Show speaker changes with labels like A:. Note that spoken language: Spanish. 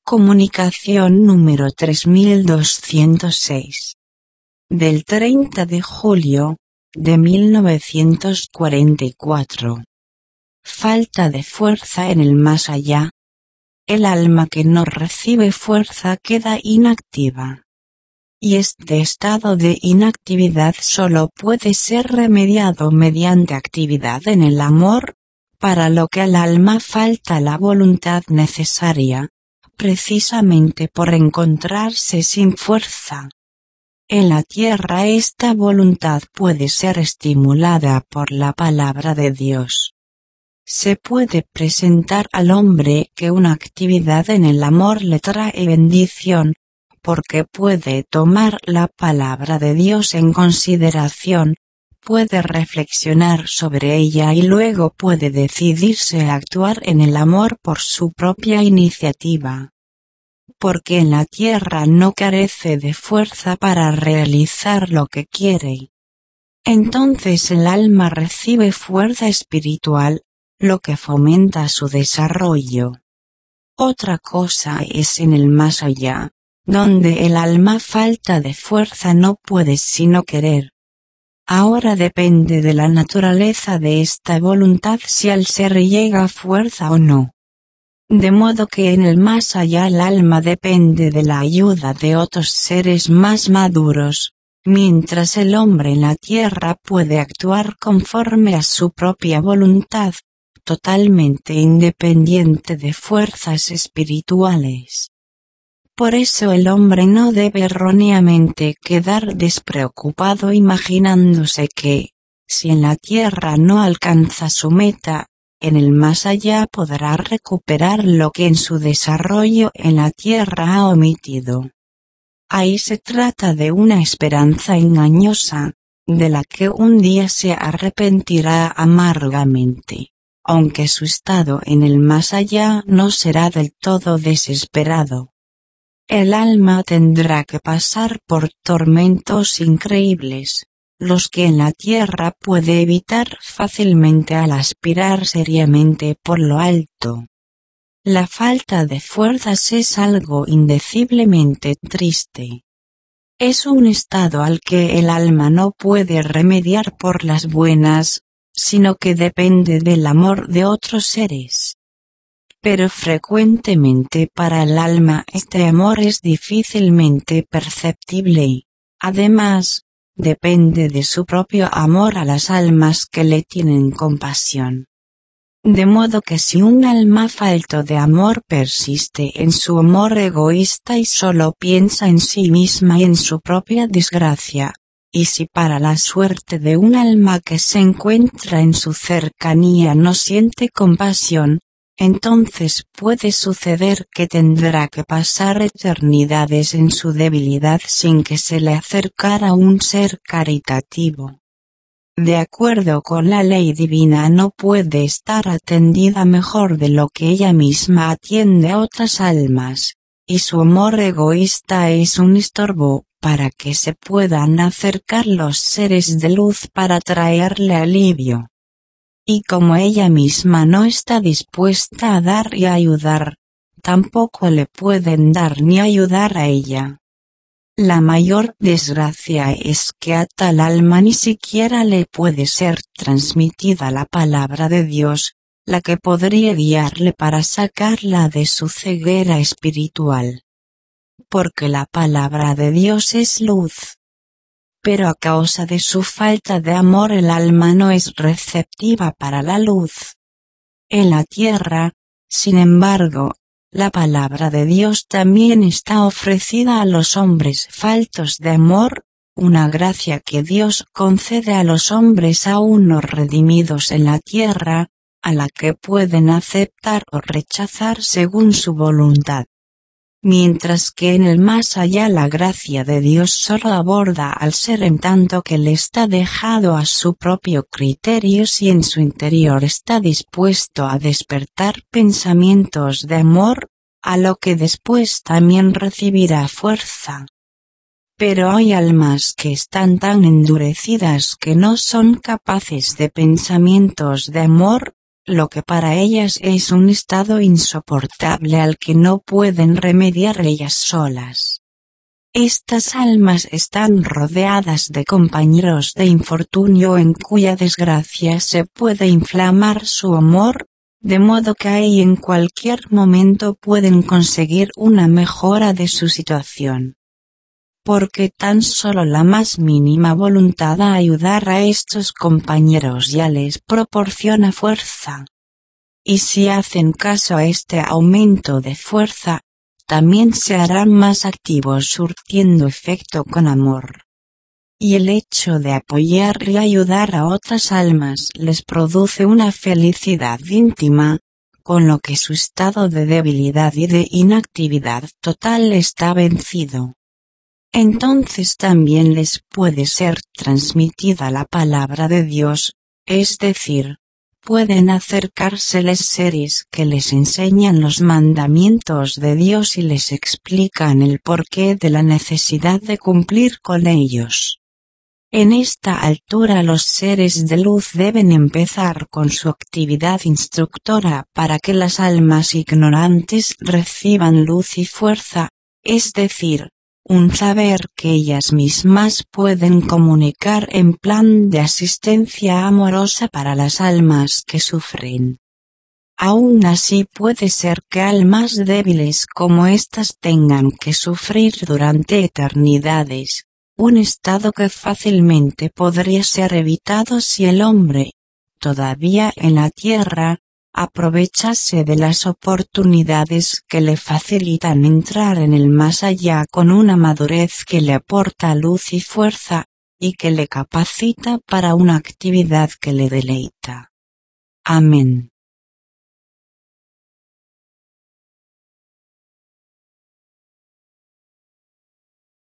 A: Comunicación número 3206. Del 30 de julio, de 1944. Falta de fuerza en el más allá. El alma que no recibe fuerza queda inactiva. Y este estado de inactividad solo puede ser remediado mediante actividad en el amor, para lo que al alma falta la voluntad necesaria, precisamente por encontrarse sin fuerza. En la tierra esta voluntad puede ser estimulada por la palabra de Dios. Se puede presentar al hombre que una actividad en el amor le trae bendición, porque puede tomar la palabra de Dios en consideración, puede reflexionar sobre ella y luego puede decidirse a actuar en el amor por su propia iniciativa. Porque en la tierra no carece de fuerza para realizar lo que quiere. Entonces el alma recibe fuerza espiritual, lo que fomenta su desarrollo. Otra cosa es en el más allá, donde el alma falta de fuerza no puede sino querer. Ahora depende de la naturaleza de esta voluntad si al ser llega fuerza o no. De modo que en el más allá el alma depende de la ayuda de otros seres más maduros, mientras el hombre en la tierra puede actuar conforme a su propia voluntad, totalmente independiente de fuerzas espirituales. Por eso el hombre no debe erróneamente quedar despreocupado imaginándose que, si en la tierra no alcanza su meta, en el más allá podrá recuperar lo que en su desarrollo en la tierra ha omitido. Ahí se trata de una esperanza engañosa, de la que un día se arrepentirá amargamente, aunque su estado en el más allá no será del todo desesperado. El alma tendrá que pasar por tormentos increíbles, los que en la tierra puede evitar fácilmente al aspirar seriamente por lo alto. La falta de fuerzas es algo indeciblemente triste. Es un estado al que el alma no puede remediar por las buenas, sino que depende del amor de otros seres. Pero frecuentemente para el alma este amor es difícilmente perceptible y, además, depende de su propio amor a las almas que le tienen compasión. De modo que si un alma falto de amor persiste en su amor egoísta y solo piensa en sí misma y en su propia desgracia, y si para la suerte de un alma que se encuentra en su cercanía no siente compasión, entonces puede suceder que tendrá que pasar eternidades en su debilidad sin que se le acercara un ser caritativo. De acuerdo con la ley divina no puede estar atendida mejor de lo que ella misma atiende a otras almas, y su amor egoísta es un estorbo para que se puedan acercar los seres de luz para traerle alivio. Y como ella misma no está dispuesta a dar y a ayudar, tampoco le pueden dar ni ayudar a ella. La mayor desgracia es que a tal alma ni siquiera le puede ser transmitida la palabra de Dios, la que podría guiarle para sacarla de su ceguera espiritual. Porque la palabra de Dios es luz. Pero a causa de su falta de amor el alma no es receptiva para la luz. En la tierra, sin embargo, la palabra de Dios también está ofrecida a los hombres faltos de amor, una gracia que Dios concede a los hombres aún no redimidos en la tierra, a la que pueden aceptar o rechazar según su voluntad. Mientras que en el más allá la gracia de Dios solo aborda al ser en tanto que le está dejado a su propio criterio si en su interior está dispuesto a despertar pensamientos de amor, a lo que después también recibirá fuerza. Pero hay almas que están tan endurecidas que no son capaces de pensamientos de amor, lo que para ellas es un estado insoportable al que no pueden remediar ellas solas. Estas almas están rodeadas de compañeros de infortunio en cuya desgracia se puede inflamar su amor, de modo que ahí en cualquier momento pueden conseguir una mejora de su situación. Porque tan solo la más mínima voluntad a ayudar a estos compañeros ya les proporciona fuerza. Y si hacen caso a este aumento de fuerza, también se harán más activos surtiendo efecto con amor. Y el hecho de apoyar y ayudar a otras almas les produce una felicidad íntima, con lo que su estado de debilidad y de inactividad total está vencido. Entonces también les puede ser transmitida la palabra de Dios, es decir, pueden acercárseles seres que les enseñan los mandamientos de Dios y les explican el porqué de la necesidad de cumplir con ellos. En esta altura los seres de luz deben empezar con su actividad instructora para que las almas ignorantes reciban luz y fuerza, es decir, un saber que ellas mismas pueden comunicar en plan de asistencia amorosa para las almas que sufren. Aún así puede ser que almas débiles como estas tengan que sufrir durante eternidades, un estado que fácilmente podría ser evitado si el hombre, todavía en la tierra, aprovechase de las oportunidades que le facilitan entrar en el más allá con una madurez que le aporta luz y fuerza, y que le capacita para una actividad que le deleita. Amén.